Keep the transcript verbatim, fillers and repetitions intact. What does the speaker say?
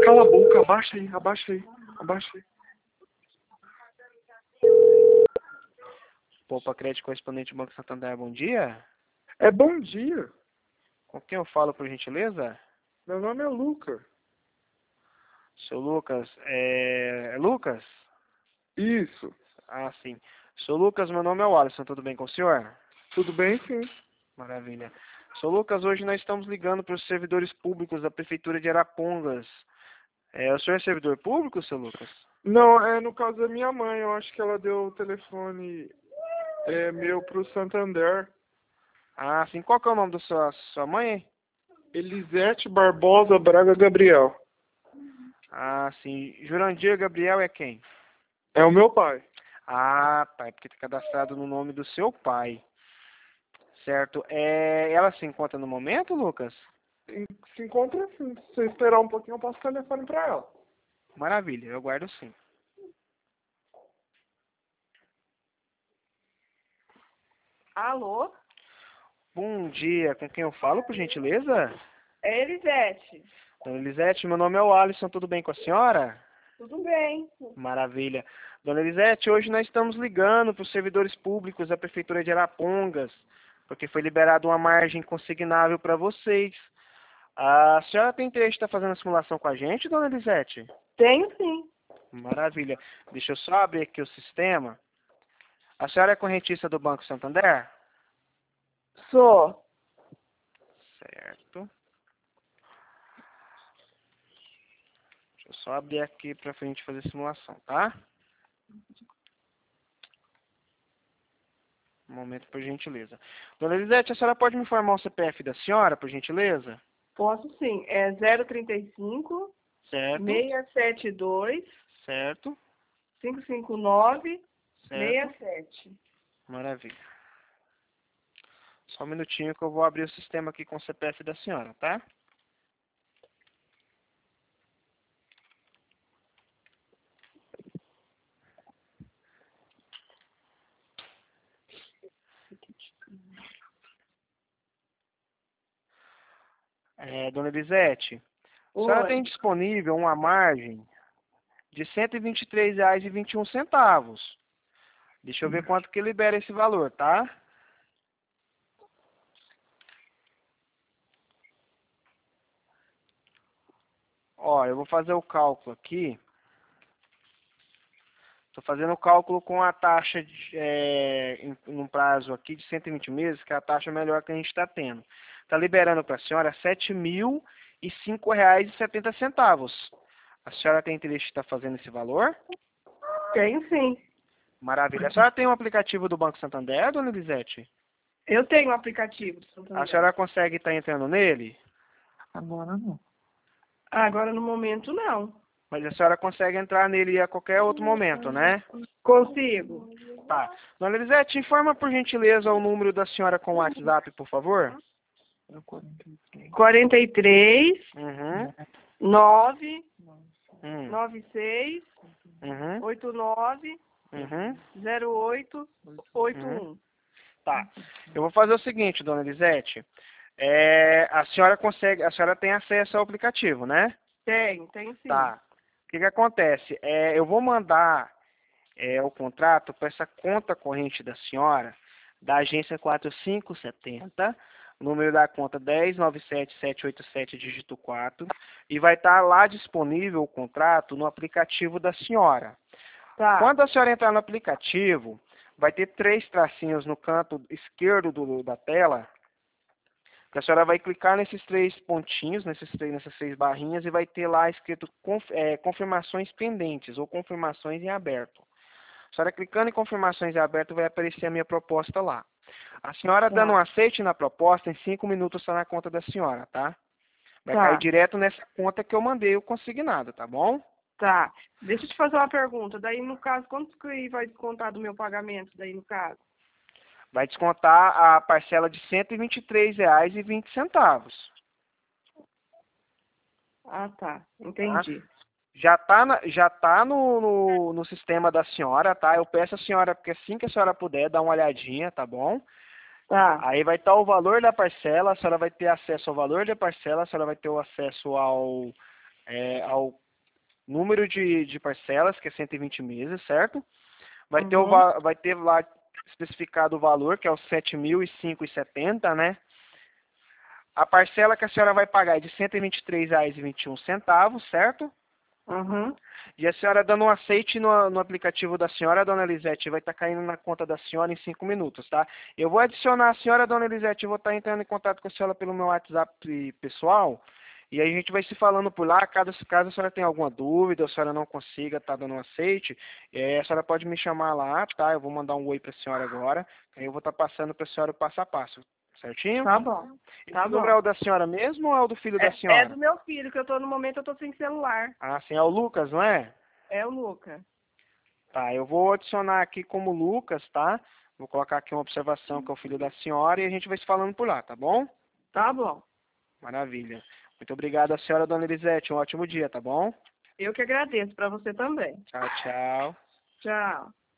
Cala a boca, abaixa aí, abaixa aí, abaixa aí. Poupa Crédito Correspondente Banco Santander, bom dia. É bom dia. Com quem eu falo, por gentileza? Meu nome é Luca. Seu Lucas, é... é Lucas? Isso. Ah, sim. Seu Lucas, meu nome é o Alisson, tudo bem com o senhor? Tudo bem, sim. Maravilha. Seu Lucas, hoje nós estamos ligando para os servidores públicos da Prefeitura de Arapongas. É, o senhor é servidor público, seu Lucas? Não, é no caso da minha mãe. Eu acho que ela deu o telefone é, meu pro Santander. Ah, sim. Qual que é o nome da sua, sua mãe, hein? Elisete Barbosa Braga Gabriel. Ah, sim. Jurandir Gabriel é quem? É o meu pai. Ah, tá. É porque está cadastrado no nome do seu pai. Certo. É, ela se encontra no momento, Lucas? Se encontra assim. Se você esperar um pouquinho, eu passo o telefone pra ela. Maravilha, eu guardo sim. Alô? Bom dia, com quem eu falo, por gentileza? É Elisete. Dona Elisete, meu nome é o Alisson, tudo bem com a senhora? Tudo bem? Maravilha. Dona Elisete, hoje nós estamos ligando para os servidores públicos da Prefeitura de Arapongas, porque foi liberada uma margem consignável para vocês. A senhora tem interesse de estar fazendo a simulação com a gente, Dona Elisete? Tenho sim. Maravilha. Deixa eu só abrir aqui o sistema. A senhora é correntista do Banco Santander? Sou. Certo. Deixa eu só abrir aqui para a gente fazer a simulação, tá? Um momento, por gentileza. Dona Elisete, a senhora pode me informar o C P F da senhora, por gentileza? Posso sim. É zero trinta e cinco, Certo, seiscentos e setenta e dois, certo, quinhentos e cinquenta e nove, certo. sessenta e sete. Maravilha. Só um minutinho que eu vou abrir o sistema aqui com o C P F da senhora, tá? É, Dona Elisete, a senhora tem Oi. disponível uma margem de cento e vinte e três reais e vinte e um centavos. Deixa eu ver quanto que libera esse valor, tá? Ó, eu vou fazer o cálculo aqui. Estou fazendo o cálculo com a taxa de, é, em, num prazo aqui de cento e vinte meses, que é a taxa melhor que a gente está tendo. Está liberando para a senhora sete mil e cinco reais e setenta centavos. A senhora tem interesse em estar fazendo esse valor? Tenho sim. Maravilha. A senhora tem um aplicativo do Banco Santander, Dona Elisete? Eu tenho um aplicativo do A Santander. senhora consegue estar entrando nele? Agora não. Agora no momento não. Mas a senhora consegue entrar nele a qualquer outro momento, né? Consigo. Tá. Dona Elisete, informa por gentileza o número da senhora com o WhatsApp, por favor. quarenta e três, Uhum. nove, Hum. noventa e seis, Uhum. oitenta e nove, Uhum. zero oito, oitenta e um. Tá. Eu vou fazer o seguinte, Dona Elisete. É, a senhora consegue, a senhora tem acesso ao aplicativo, né? Tenho, tenho sim. Tá. O que que acontece? É, eu vou mandar é, o contrato para essa conta corrente da senhora, da agência quatro cinco sete zero, número da conta dez nove sete sete oito sete, dígito quatro, e vai estar lá disponível o contrato no aplicativo da senhora. Tá. Quando a senhora entrar no aplicativo, vai ter três tracinhos no canto esquerdo do, da tela, que a senhora vai clicar nesses três pontinhos, nesses três, nessas três barrinhas, e vai ter lá escrito conf, é, confirmações pendentes ou confirmações em aberto. A senhora clicando em confirmações em aberto, vai aparecer a minha proposta lá. A senhora Tá. dando um aceite na proposta, em cinco minutos está na conta da senhora, tá? Vai Tá. cair direto nessa conta que eu mandei o consignado, tá bom? Tá. Deixa eu te fazer uma pergunta. Daí, no caso, quanto que vai descontar do meu pagamento, daí, no caso? Vai descontar a parcela de cento e vinte e três reais e vinte centavos. Ah, tá. Tá? Entendi. Já está já tá no, no, no sistema da senhora, tá? Eu peço a senhora, porque assim que a senhora puder, dá uma olhadinha, tá bom? Tá. Aí vai estar o valor da parcela, a senhora vai ter acesso ao valor da parcela, a senhora vai ter o acesso ao, é, ao número de, de parcelas, que é cento e vinte meses, certo? Vai, ter o, Uhum. va- vai ter lá especificado o valor, que é os sete mil e cinco e setenta, né? A parcela que a senhora vai pagar é de cento e vinte e três reais e vinte e um centavos, certo? Uhum. E a senhora dando um aceite no, no aplicativo da senhora, dona Elisete, vai estar caindo na conta da senhora em cinco minutos, tá? Eu vou adicionar a senhora, dona Elisete, eu vou estar entrando em contato com a senhora pelo meu WhatsApp pessoal, e aí a gente vai se falando por lá, caso, caso a senhora tenha alguma dúvida, ou a senhora não consiga estar dando um aceite, é, a senhora pode me chamar lá, tá? Eu vou mandar um oi para a senhora agora, aí eu vou estar passando para a senhora o passo a passo, certinho? Tá bom. Tá Esse número é bom. o da senhora mesmo ou é o do filho da É, é senhora? do meu filho, que eu tô no momento, eu tô sem celular. Ah, sim, é o Lucas, não é? É o Luca. Tá, eu vou adicionar aqui como Lucas, tá? Vou colocar aqui uma observação que é o filho da senhora e a gente vai se falando por lá, tá bom? Tá bom. Maravilha. Muito obrigado, a senhora, dona Elisete. Um ótimo dia, tá bom? Eu que agradeço, pra você também. Tchau, tchau. Tchau.